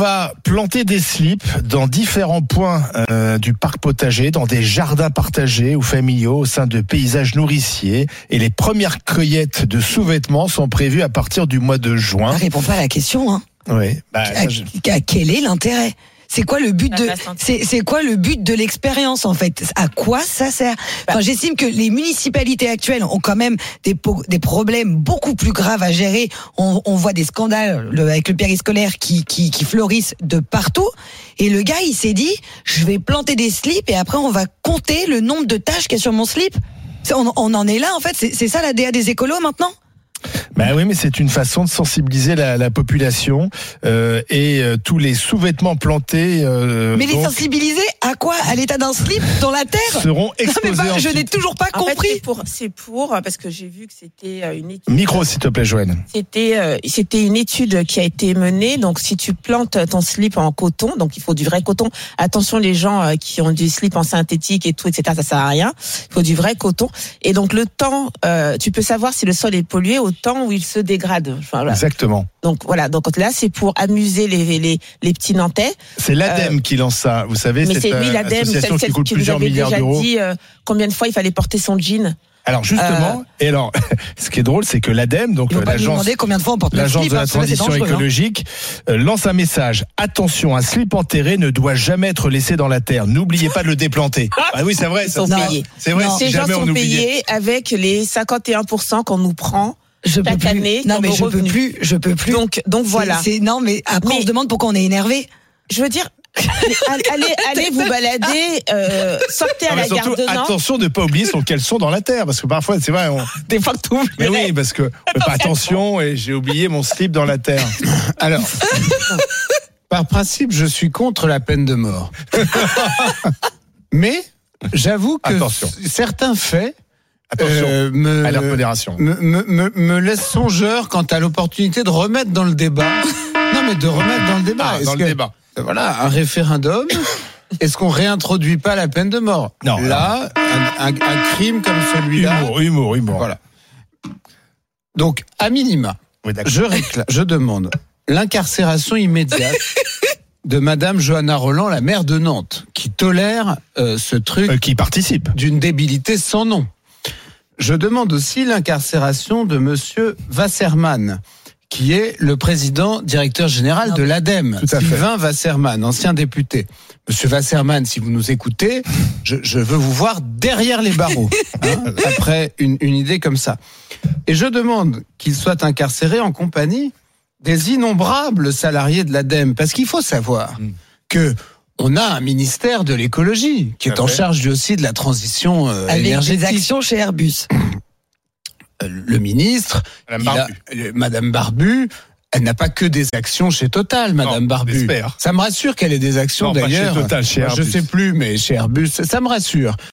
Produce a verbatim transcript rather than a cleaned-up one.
va planter des slips dans différents points euh, du parc potager, dans des jardins partagés ou familiaux au sein de paysages nourriciers. Et les premières cueillettes de sous-vêtements sont prévues à partir du mois de juin. Ça répond pas à la question, hein. Oui. Bah, à, je... à quel est l'intérêt ? C'est quoi le but de c'est c'est quoi le but de l'expérience en fait ? À quoi ça sert ? Enfin, j'estime que les municipalités actuelles ont quand même des po- des problèmes beaucoup plus graves à gérer. On, on voit des scandales le, avec le périscolaire qui qui qui fleurissent de partout. Et le gars, il s'est dit, je vais planter des slips et après on va compter le nombre de taches qu'il y a sur mon slip. On, on en est là en fait. C'est, c'est ça la D A des écolos maintenant ? Ben oui, mais c'est une façon de sensibiliser la, la population euh, et euh, tous les sous-vêtements plantés. Euh, mais les sensibiliser à quoi ? À l'état d'un slip dans la terre ? Seront exposés. Non, mais bah, je n'ai toujours pas en compris. Fait, c'est pour, c'est pour parce que j'ai vu que c'était une étude. Micro, s'il te plaît, Joanne. C'était, euh, c'était une étude qui a été menée. Donc, si tu plantes ton slip en coton, donc il faut du vrai coton. Attention, les gens euh, qui ont du slip en synthétique et tout, et cetera, ça sert à rien. Il faut du vrai coton. Et donc, le temps, euh, tu peux savoir si le sol est pollué au temps où il se dégrade. Enfin, voilà. Exactement. Donc voilà, donc là c'est pour amuser les les, les petits Nantais. C'est l'ADEME euh, qui lance ça, vous savez, mais cette c'est, oui, l'ADEME, association celle, qui coûte qui plusieurs vous avait milliards déjà d'euros. dit euh, combien de fois il fallait porter son jean. Alors justement, euh, et alors, ce qui est drôle, c'est que l'ADEME, donc l'agence, combien de fois on porte l'agence slip, de la hein, transition là, écologique, hein. euh, lance un message. Attention, un slip enterré ne doit jamais être laissé dans la terre. N'oubliez pas de le déplanter. Ah oui, c'est vrai. Ils ça, sont c'est, payés. C'est vrai. Non, Si ces jamais gens on sont oubliait. payés avec les cinquante et un pour cent qu'on nous prend. Je peux chaque plus. année Non dans mais nos je revenus. peux plus, je peux plus. Donc donc voilà. C'est, c'est non mais après mais, on se demande pourquoi on est énervé. Je veux dire, allez allez vous balader, euh, sortez à Non, la surtout, gare de Nantes. attention de ne pas oublier son caleçon dans la terre, parce que parfois c'est vrai. On... Des fois que tout. Mais oui, parce que on fait pas attention et j'ai oublié mon slip dans la terre. Alors. Par principe, je suis contre la peine de mort. Mais j'avoue que Attention. certains faits Attention, euh, me, à la modération. Me, me, me, me laissent songeur quant à l'opportunité de remettre dans le débat. Non, mais de remettre dans le débat. Ah, Est-ce dans que, le débat. Voilà, un référendum. Est-ce qu'on réintroduit pas la peine de mort ? Non. Là, un, un, un crime comme celui-là. Humour, humour, humour. Voilà. Donc, à minima, Oui, d'accord. je réclame, je demande l'incarcération immédiate de Madame Johanna Rolland, la maire de Nantes, qui tolère euh, ce truc Euh, qui participe. d'une débilité sans nom. Je demande aussi l'incarcération de Monsieur Wasserman, qui est le président directeur général Non, de l'ADEME, tout à fait. Sylvain Wasserman, ancien député. Monsieur Wasserman, si vous nous écoutez, je, je veux vous voir derrière les barreaux, hein, après une, une idée comme ça. Et je demande qu'il soit incarcéré en compagnie des innombrables salariés de l'ADEME, parce qu'il faut savoir mmh. que on a un ministère de l'écologie qui est en charge lui aussi de la transition euh, avec énergétique. des actions chez Airbus. Le ministre, Madame il a- Barbu. euh, Madame Barbu, elle n'a pas que des actions chez Total, Madame Non, Barbu. j'espère. Ça me rassure qu'elle ait des actions Non, pas d'ailleurs. chez Total, chez Moi, je Airbus. sais plus, mais chez Airbus, ça me rassure.